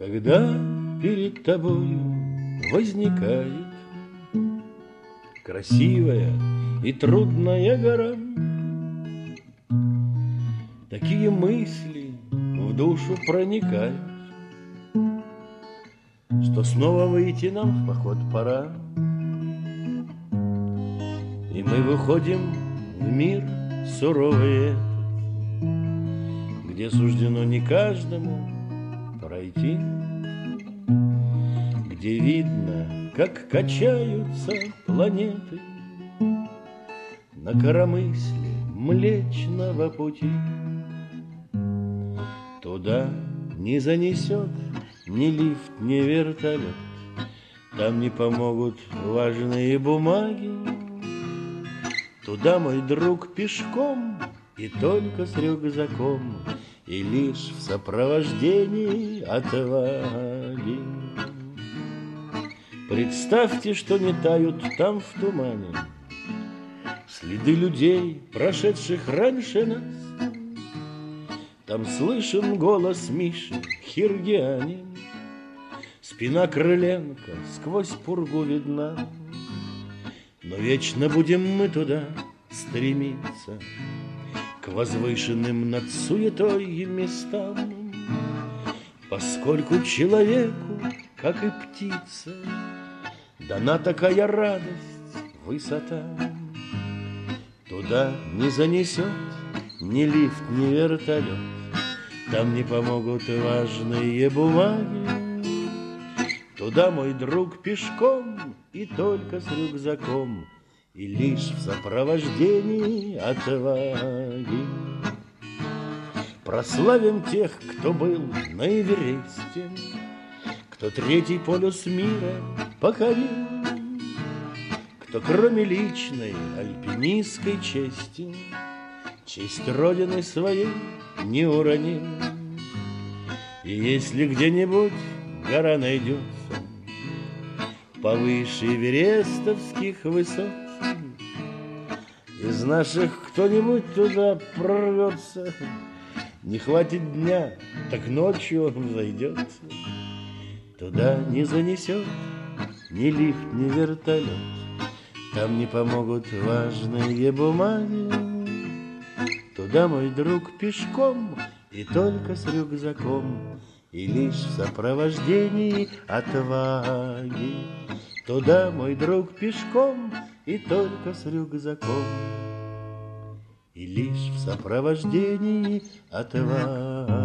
Когда перед тобою возникает красивая и трудная гора, такие мысли в душу проникают, что снова выйти нам в поход пора. И мы выходим в мир суровый этот, где суждено не каждому пройти, где видно, как качаются планеты на коромысле Млечного Пути. Туда не занесет ни лифт, ни вертолет, там не помогут важные бумаги. Туда, мой друг, пешком и только с рюкзаком, и лишь в сопровождении отваги. Представьте, что не тают там в тумане следы людей, прошедших раньше нас. Там слышен голос Миши Хиргиани, спина Крыленко сквозь пургу видна. Но вечно будем мы туда стремиться, к возвышенным над суетой местам, поскольку человеку, как и птице, дана такая радость, высота. Туда не занесет ни лифт, ни вертолет, там не помогут важные бумаги. Туда, мой друг, пешком и только с рюкзаком, и лишь в сопровождении отваги. Прославим тех, кто был на Эвересте, кто третий полюс мира покорил, кто кроме личной альпинистской чести честь Родины своей не уронил. И если где-нибудь гора найдется повыше эверестовских высот, из наших кто-нибудь туда прорвется, не хватит дня, так ночью он взойдет. Туда не занесет ни лифт, ни вертолет, там не помогут важные бумаги. Туда, мой друг, пешком и только с рюкзаком, и лишь в сопровождении отваги. Туда, мой друг, пешком и только с рюкзаком, и лишь в сопровождении отваги.